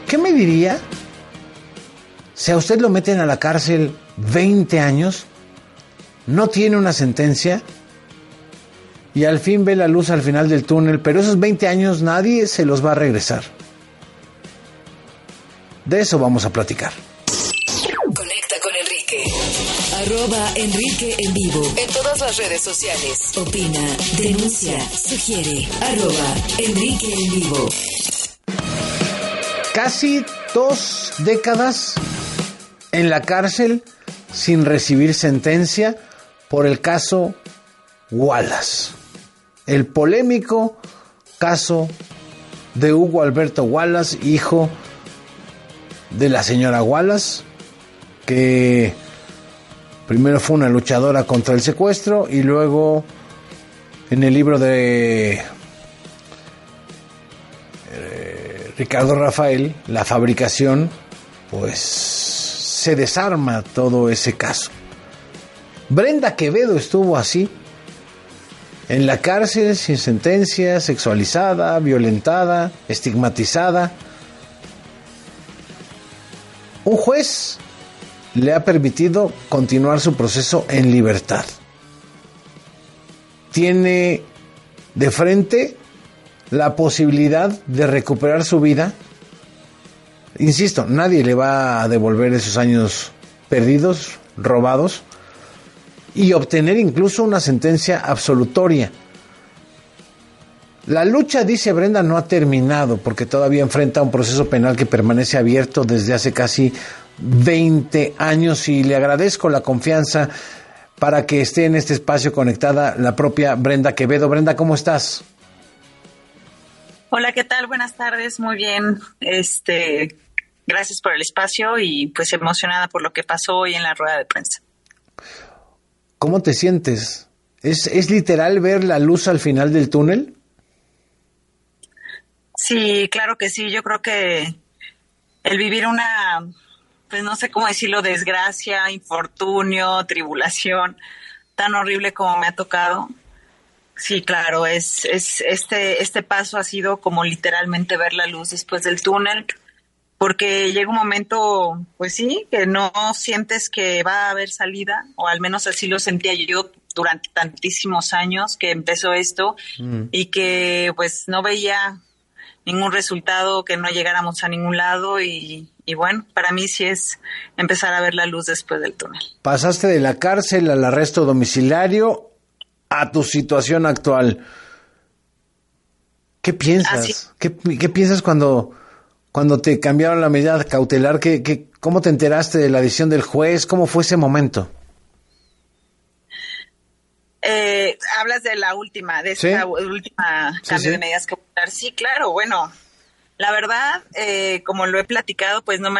¿Qué me diría si a usted lo meten a la cárcel 20 años, no tiene una sentencia y al fin ve la luz al final del túnel, pero esos 20 años nadie se los va a regresar? De eso vamos a platicar. Conecta con Enrique. @Enrique en vivo. En todas las redes sociales. Opina, denuncia, sugiere. @Enrique en vivo. Casi 2 décadas en la cárcel sin recibir sentencia por el caso Wallace. El polémico caso de Hugo Alberto Wallace, hijo de la señora Wallace, que primero fue una luchadora contra el secuestro y luego en el libro de Ricardo Rafael, La fabricación, pues se desarma todo ese caso. Brenda Quevedo estuvo así, en la cárcel, sin sentencia, sexualizada, violentada, estigmatizada. Un juez le ha permitido continuar su proceso en libertad. Tiene de frente la posibilidad de recuperar su vida. Insisto, nadie le va a devolver esos años perdidos, robados, y obtener incluso una sentencia absolutoria. La lucha, dice Brenda, no ha terminado porque todavía enfrenta un proceso penal que permanece abierto desde hace casi 20 años y le agradezco la confianza para que esté en este espacio conectada la propia Brenda Quevedo. Brenda, ¿cómo estás? Hola, ¿qué tal? Buenas tardes, muy bien. Gracias por el espacio y pues emocionada por lo que pasó hoy en la rueda de prensa. ¿Cómo te sientes? ¿Es literal ver la luz al final del túnel? Sí, claro que sí. Yo creo que el vivir una, pues no sé cómo decirlo, desgracia, infortunio, tribulación, tan horrible como me ha tocado. Sí, claro, este paso ha sido como literalmente ver la luz después del túnel, porque llega un momento, pues sí, que no sientes que va a haber salida, o al menos así lo sentía yo durante tantísimos años que empezó esto, y que pues no veía ningún resultado, que no llegáramos a ningún lado, y bueno, para mí sí es empezar a ver la luz después del túnel. Pasaste de la cárcel al arresto domiciliario a tu situación actual. ¿Qué piensas? ¿Qué piensas cuando te cambiaron la medida cautelar? ¿Cómo te enteraste de la decisión del juez? ¿Cómo fue ese momento? Hablas de la última, de ¿Sí? esta última cambio de medidas cautelares. Sí, claro, bueno, la verdad, como lo he platicado, pues no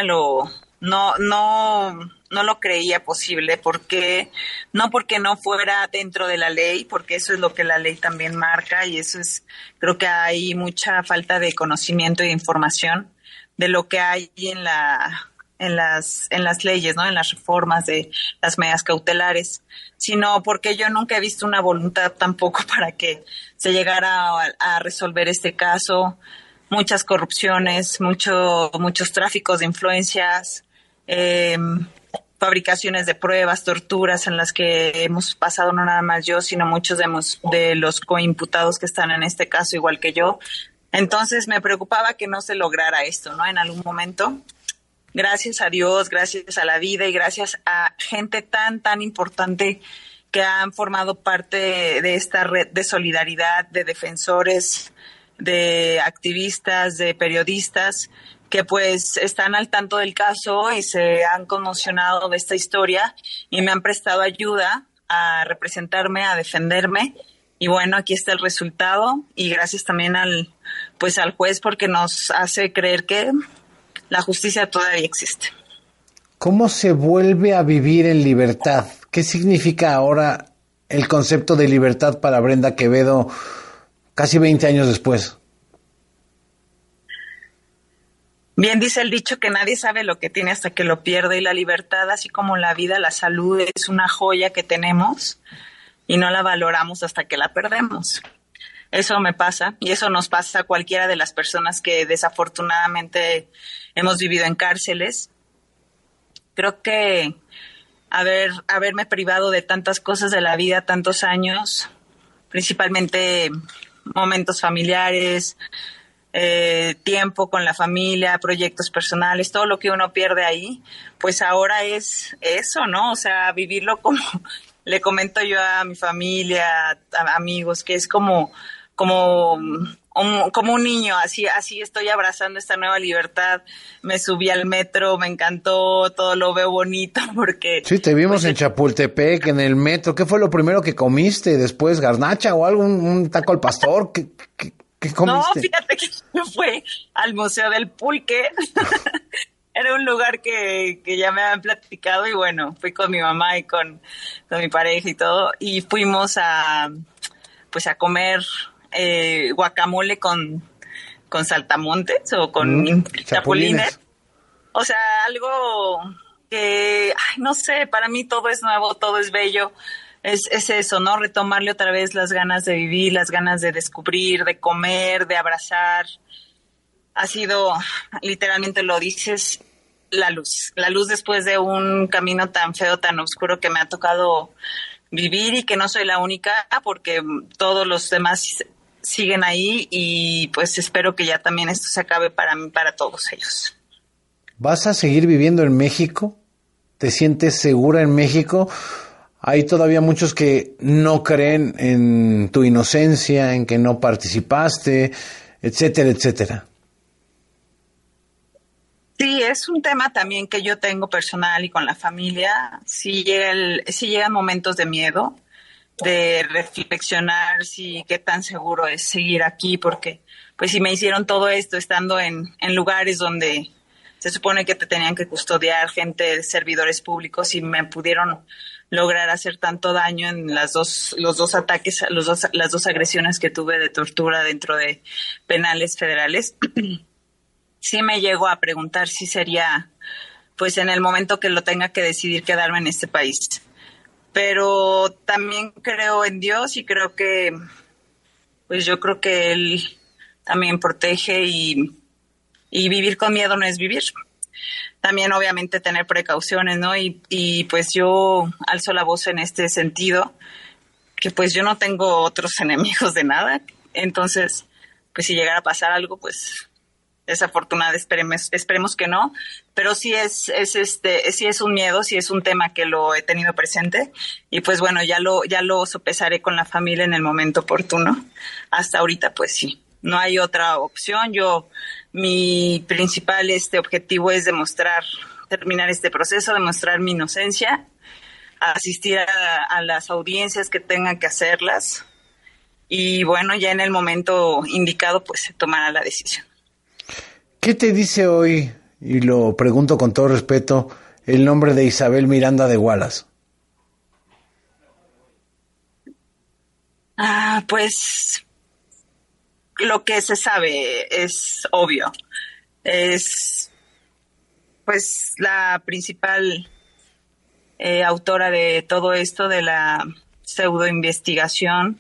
lo creía posible, porque no fuera dentro de la ley, porque eso es lo que la ley también marca, y eso es, creo que hay mucha falta de conocimiento y de información de lo que hay en las leyes, ¿no? En las reformas de las medidas cautelares, sino porque yo nunca he visto una voluntad tampoco para que se llegara a resolver este caso. Muchas corrupciones, muchos tráficos de influencias, fabricaciones de pruebas, torturas en las que hemos pasado no nada más yo, sino muchos de los coimputados que están en este caso, igual que yo. Entonces me preocupaba que no se lograra esto, ¿no? En algún momento. Gracias a Dios, gracias a la vida y gracias a gente tan importante que han formado parte de esta red de solidaridad, de defensores, de activistas, de periodistas, que pues están al tanto del caso y se han conmocionado de esta historia y me han prestado ayuda a representarme, a defenderme. Y bueno, aquí está el resultado, y gracias también al juez, porque nos hace creer que la justicia todavía existe. ¿Cómo se vuelve a vivir en libertad? ¿Qué significa ahora el concepto de libertad para Brenda Quevedo casi 20 años después? Bien dice el dicho que nadie sabe lo que tiene hasta que lo pierde, y la libertad, así como la vida, la salud, es una joya que tenemos y no la valoramos hasta que la perdemos. Eso me pasa y eso nos pasa a cualquiera de las personas que desafortunadamente hemos vivido en cárceles. Creo que haberme privado de tantas cosas de la vida, tantos años, principalmente momentos familiares, tiempo con la familia, proyectos personales, todo lo que uno pierde ahí, pues ahora es eso, ¿no? O sea, vivirlo como le comento yo a mi familia, a amigos, que es como un niño, así estoy abrazando esta nueva libertad. Me subí al metro, me encantó, todo lo veo bonito porque... Sí, te vimos pues, en Chapultepec, en el metro. ¿Qué fue lo primero que comiste? ¿Después garnacha o algo? ¿Un taco al pastor? ¿Qué comiste? No, fíjate que fue al Museo del Pulque. Era un lugar que ya me habían platicado y bueno, fui con mi mamá y con mi pareja y todo y fuimos a comer guacamole con saltamontes o con chapulines. O sea, algo que, no sé, para mí todo es nuevo, todo es bello. Es eso, ¿no? Retomarle otra vez las ganas de vivir, las ganas de descubrir, de comer, de abrazar. Ha sido, literalmente lo dices, la luz después de un camino tan feo, tan oscuro que me ha tocado vivir y que no soy la única porque todos los demás siguen ahí y pues espero que ya también esto se acabe para mí, para todos ellos. ¿Vas a seguir viviendo en México? ¿Te sientes segura en México? Hay todavía muchos que no creen en tu inocencia, en que no participaste, etcétera, etcétera. Sí, es un tema también que yo tengo personal y con la familia. Sí llegan momentos de miedo, de reflexionar si qué tan seguro es seguir aquí, porque pues si me hicieron todo esto estando en lugares donde se supone que te tenían que custodiar gente, servidores públicos, y me pudieron lograr hacer tanto daño en los dos ataques, las dos agresiones que tuve de tortura dentro de penales federales. Sí me llego a preguntar si sería, pues en el momento que lo tenga que decidir, quedarme en este país. Pero también creo en Dios y creo que, pues yo creo que Él también protege y vivir con miedo no es vivir. También obviamente tener precauciones, ¿no? Y pues yo alzo la voz en este sentido, que pues yo no tengo otros enemigos de nada. Entonces, pues si llegara a pasar algo, pues desafortunada, esperemos que no, pero sí es un miedo, sí es un tema que lo he tenido presente y pues bueno, ya lo sopesaré con la familia en el momento oportuno. Hasta ahorita pues sí, no hay otra opción. Mi principal objetivo es terminar este proceso, demostrar mi inocencia, asistir a las audiencias que tengan que hacerlas y bueno, ya en el momento indicado pues se tomará la decisión. ¿Qué te dice hoy, y lo pregunto con todo respeto, el nombre de Isabel Miranda de Wallace? Pues lo que se sabe es obvio. Es pues la principal autora de todo esto, de la pseudo-investigación,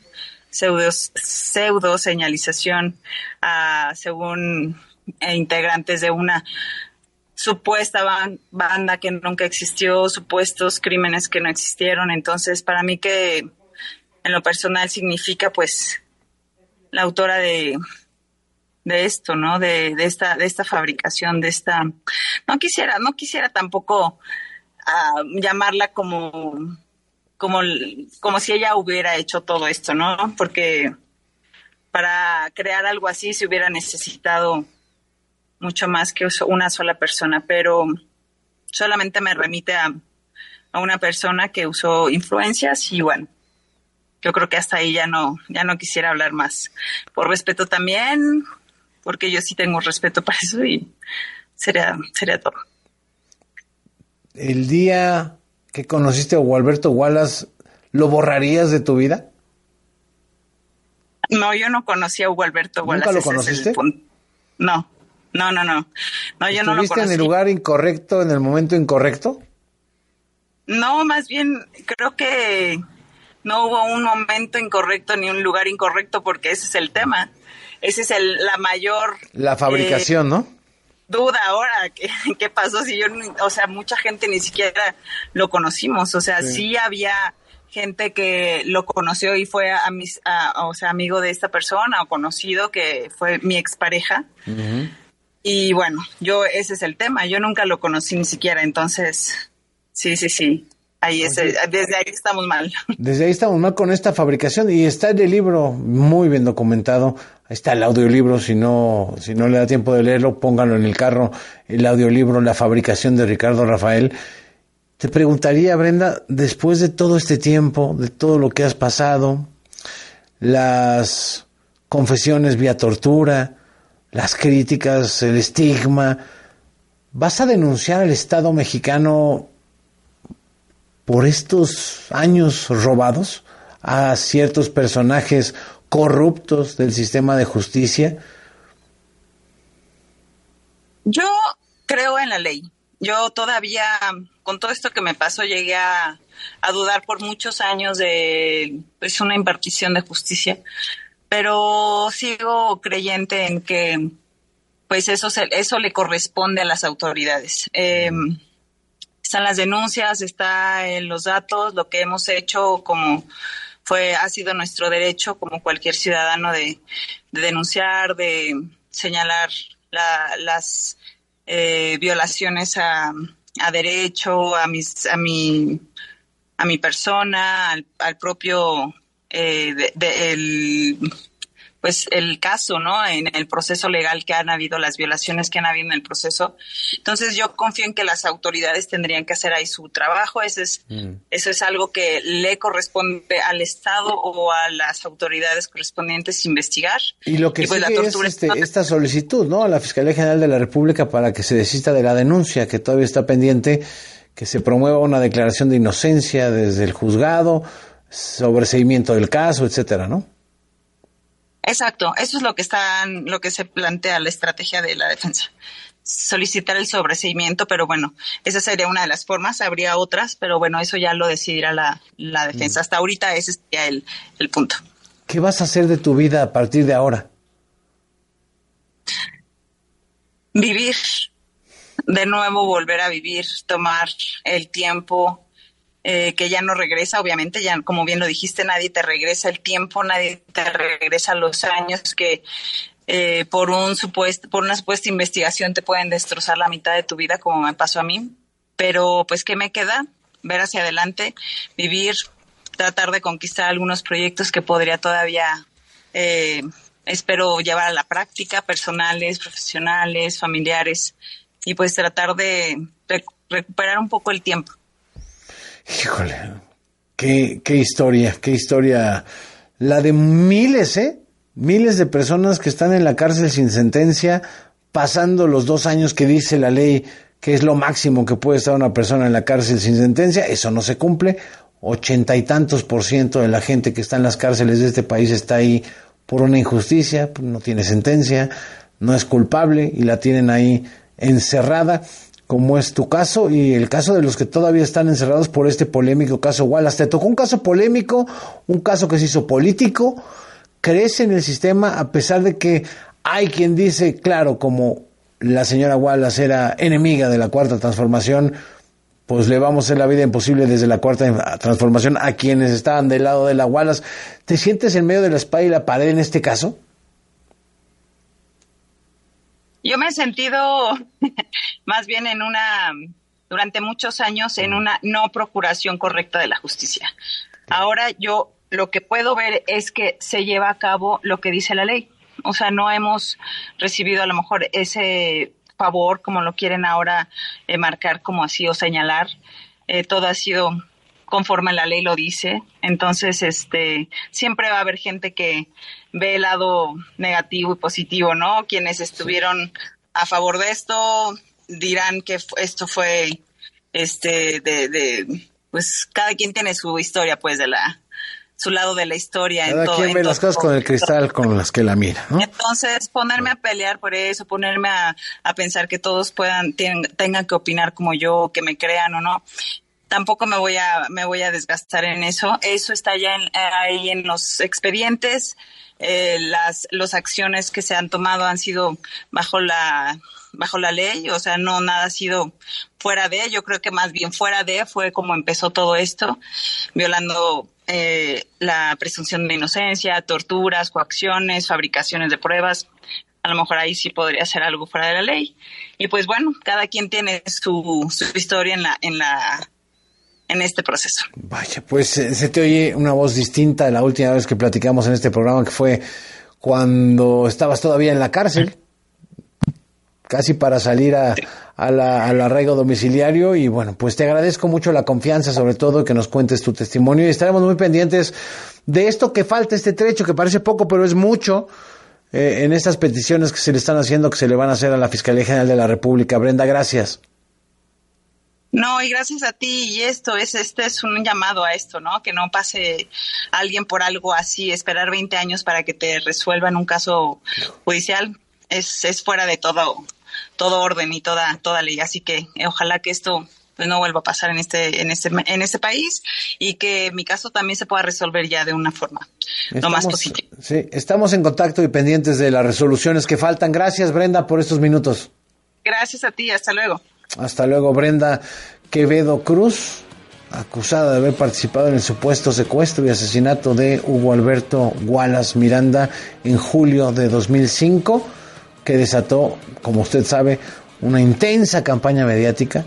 pseudo-señalización, según integrantes de una supuesta banda que nunca existió, supuestos crímenes que no existieron. Entonces, para mí que en lo personal significa pues la autora de esto, ¿no? De esta fabricación, de esta... No quisiera tampoco llamarla como si ella hubiera hecho todo esto, ¿no? Porque para crear algo así se hubiera necesitado mucho más que una sola persona, pero solamente me remite a una persona que usó influencias y bueno, yo creo que hasta ahí ya no quisiera hablar más. Por respeto también, porque yo sí tengo respeto para eso y sería todo. ¿El día que conociste a Gualberto Wallace lo borrarías de tu vida? No, yo no conocí a Gualberto Wallace. ¿Nunca lo conociste? No, yo no lo conocí. ¿Estuviste en el lugar incorrecto, en el momento incorrecto? No, más bien creo que no hubo un momento incorrecto ni un lugar incorrecto, porque ese es el tema. Ese es la mayor... La fabricación, ¿no? Duda ahora, ¿qué pasó? Si o sea, mucha gente ni siquiera lo conocimos. O sea, sí había gente que lo conoció y fue o sea, amigo de esta persona o conocido, que fue mi expareja. Uh-huh. Y bueno, ese es el tema. Yo nunca lo conocí ni siquiera, entonces, sí. Desde ahí estamos mal. Desde ahí estamos mal con esta fabricación, y está en el libro muy bien documentado. Ahí está el audiolibro, si no le da tiempo de leerlo, pónganlo en el carro, el audiolibro, La fabricación, de Ricardo Rafael. Te preguntaría, Brenda, después de todo este tiempo, de todo lo que has pasado, las confesiones vía tortura, las críticas, el estigma, ¿vas a denunciar al Estado mexicano por estos años robados a ciertos personajes corruptos del sistema de justicia? Yo creo en la ley. Yo todavía, con todo esto que me pasó, llegué a dudar por muchos años de una impartición de justicia, pero sigo creyente en que pues eso le corresponde a las autoridades. Están las denuncias, está en los datos, lo que hemos hecho ha sido nuestro derecho como cualquier ciudadano de denunciar, de señalar las violaciones a derecho, a mi persona, al propio pues el caso, ¿no? En el proceso legal que han habido, las violaciones que han habido en el proceso. Entonces yo confío en que las autoridades tendrían que hacer ahí su trabajo. Eso es algo que le corresponde al Estado o a las autoridades correspondientes investigar. Y lo que pues sigue es esta solicitud, ¿no?, a la Fiscalía General de la República para que se desista de la denuncia, que todavía está pendiente, que se promueva una declaración de inocencia desde el juzgado, sobreseimiento del caso, etcétera, ¿no? Exacto, eso es lo que se plantea la estrategia de la defensa. Solicitar el sobreseimiento, pero bueno, esa sería una de las formas, habría otras, pero bueno, eso ya lo decidirá la defensa. Hasta ahorita ese sería el punto. ¿Qué vas a hacer de tu vida a partir de ahora? Vivir, de nuevo volver a vivir, tomar el tiempo que ya no regresa, obviamente, ya como bien lo dijiste, nadie te regresa el tiempo, nadie te regresa los años que por una supuesta investigación te pueden destrozar la mitad de tu vida, como me pasó a mí. Pero pues, ¿qué me queda? Ver hacia adelante, vivir, tratar de conquistar algunos proyectos que podría todavía espero llevar a la práctica, personales, profesionales, familiares, y pues tratar de recuperar un poco el tiempo. Híjole, qué historia, la de miles de personas que están en la cárcel sin sentencia, pasando los 2 años que dice la ley que es lo máximo que puede estar una persona en la cárcel sin sentencia. Eso no se cumple. 80 y tantos % de la gente que está en las cárceles de este país está ahí por una injusticia, no tiene sentencia, no es culpable y la tienen ahí encerrada, como es tu caso y el caso de los que todavía están encerrados por este polémico caso Wallace. Te tocó un caso polémico, un caso que se hizo político. ¿Crees en el sistema a pesar de que hay quien dice, claro, como la señora Wallace era enemiga de la Cuarta Transformación, pues le vamos a hacer la vida imposible desde la Cuarta Transformación a quienes estaban del lado de la Wallace? ¿Te sientes en medio de la espada y la pared en este caso? Yo me he sentido más bien durante muchos años, en una no procuración correcta de la justicia. Ahora yo lo que puedo ver es que se lleva a cabo lo que dice la ley. O sea, no hemos recibido a lo mejor ese favor, como lo quieren ahora marcar como así o señalar. Todo ha sido conforme la ley lo dice. Entonces, siempre va a haber gente que ve el lado negativo y positivo, ¿no? Quienes estuvieron a favor de esto dirán que esto fue, pues cada quien tiene su historia, pues, su lado de la historia. Cada quien ve las cosas con el cristal con las que la mira, ¿no? Entonces, ponerme a pelear por eso, ponerme a pensar que todos tengan que opinar como yo, que me crean o no, tampoco me voy a desgastar en eso. Eso está ya ahí en los expedientes. Las acciones que se han tomado han sido bajo la ley, o sea, no nada ha sido fuera de. Yo creo que más bien fuera de fue como empezó todo esto, violando la presunción de inocencia, torturas, coacciones, fabricaciones de pruebas. A lo mejor ahí sí podría ser algo fuera de la ley. Y pues bueno, cada quien tiene su historia en este proceso. Vaya, pues se te oye una voz distinta de la última vez que platicamos en este programa, que fue cuando estabas todavía en la cárcel, casi para salir al arraigo domiciliario. Y bueno, pues te agradezco mucho la confianza, sobre todo, que nos cuentes tu testimonio, y estaremos muy pendientes de esto que falta, este trecho que parece poco, pero es mucho, en estas peticiones que se le están haciendo, que se le van a hacer a la Fiscalía General de la República. Brenda, gracias. No, y gracias a ti, y este es un llamado a esto, ¿no? Que no pase alguien por algo así, esperar 20 años para que te resuelvan un caso judicial, es fuera de todo orden y toda ley, así que ojalá que esto pues no vuelva a pasar en este país, y que mi caso también se pueda resolver ya de una forma lo más posible. Sí, estamos en contacto y pendientes de las resoluciones que faltan. Gracias, Brenda, por estos minutos. Gracias a ti, hasta luego. Hasta luego. Brenda Quevedo Cruz, acusada de haber participado en el supuesto secuestro y asesinato de Hugo Alberto Wallace Miranda en julio de 2005, que desató, como usted sabe, una intensa campaña mediática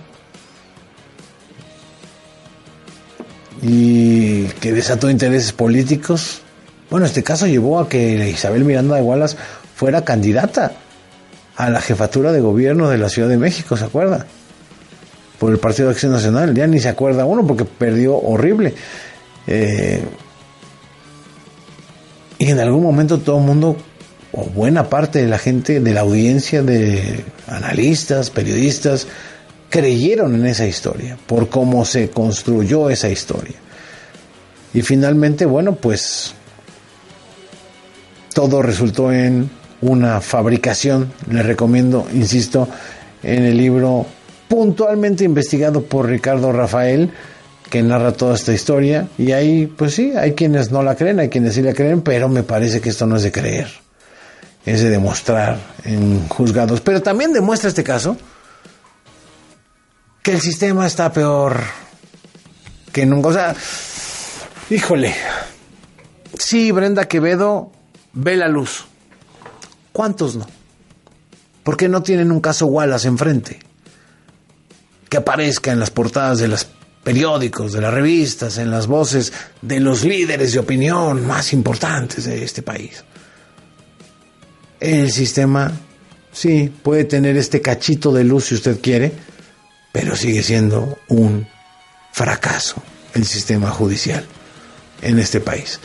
y que desató intereses políticos. Bueno, este caso llevó a que Isabel Miranda de Wallace fuera candidata a la jefatura de gobierno de la Ciudad de México, ¿se acuerda? Por el Partido de Acción Nacional. Ya ni se acuerda uno porque perdió horrible. Y en algún momento todo el mundo, o buena parte de la gente, de la audiencia, de analistas, periodistas, creyeron en esa historia, por cómo se construyó esa historia. Y finalmente, bueno, pues todo resultó en una fabricación. Les recomiendo, insisto, en el libro puntualmente investigado por Ricardo Rafael, que narra toda esta historia. Y ahí, pues sí, hay quienes no la creen, hay quienes sí la creen, pero me parece que esto no es de creer, es de demostrar en juzgados. Pero también demuestra este caso que el sistema está peor que nunca. O sea, híjole, sí, Brenda Quevedo ve la luz. ¿Cuántos no? ¿Por qué no tienen un caso Wallace enfrente? Que aparezca en las portadas de los periódicos, de las revistas, en las voces de los líderes de opinión más importantes de este país. El sistema, sí, puede tener este cachito de luz si usted quiere, pero sigue siendo un fracaso el sistema judicial en este país.